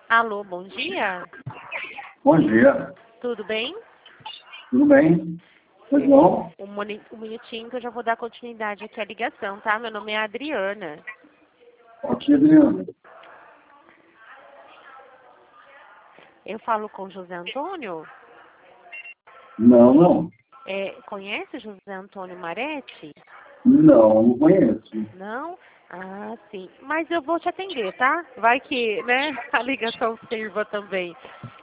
Alô, bom dia. Bom dia. Tudo bem? Tudo bem? Tudo bom? Um minutinho que eu já vou dar continuidade aqui à ligação, tá? Meu nome é Adriana. Ok, Adriano. Eu falo com José Antônio. Não. Conhece José Antônio Maretti? Não conheço. Não? Ah, sim. Mas eu vou te atender, tá? Vai que, né, a ligação sirva também.